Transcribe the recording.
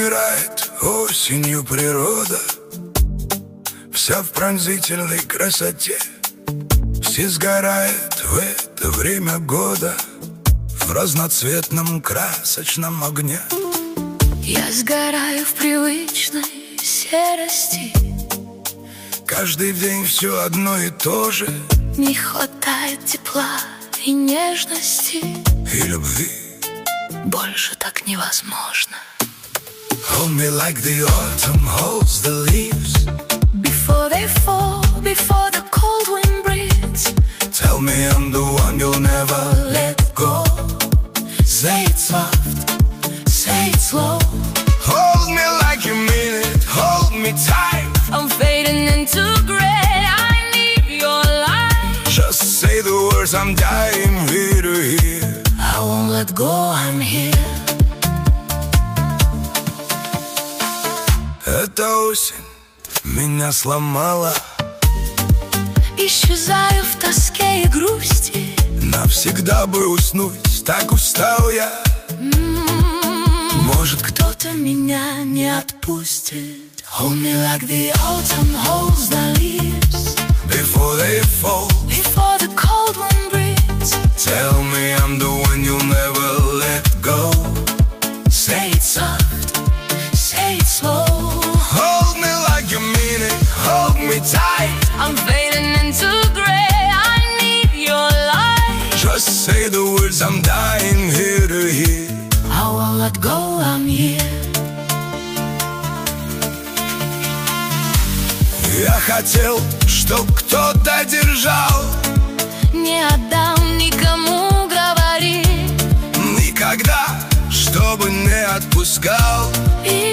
Умирает осенью природа, вся в пронзительной красоте. Все сгорает в это время года в разноцветном красочном огне. Я сгораю в привычной серости. Каждый день все одно и то же. Не хватает тепла и нежности, И любви больше так невозможно. Hold me like the autumn holds the leaves, Before they fall, before the cold wind breathes. Tell me I'm the one you'll never let go. Say it soft, say it slow. Hold me like you mean it, hold me tight. I'm fading into gray, I need your light. Just say the words, I'm dying here to hear. I won't let go, I'm here. Эта осень меня сломала. Исчезаю в тоске и грусти. Навсегда бы уснуть, так устал я. Может, кто-то меня не отпустит. Hold me like the autumn holds the leaves, Before they fall, before the cold wind breathes. tell me I'm the one you'll never let go. Say it soft, say it slow. Hold me like you mean it, hold me tight. I'm fading into gray, I need your light. Just say the words, I'm dying here to hear. I won't let go, I'm here. Я хотел, чтоб кто-то держал. Не отдам никому, говори. Никогда, чтобы не отпускал. И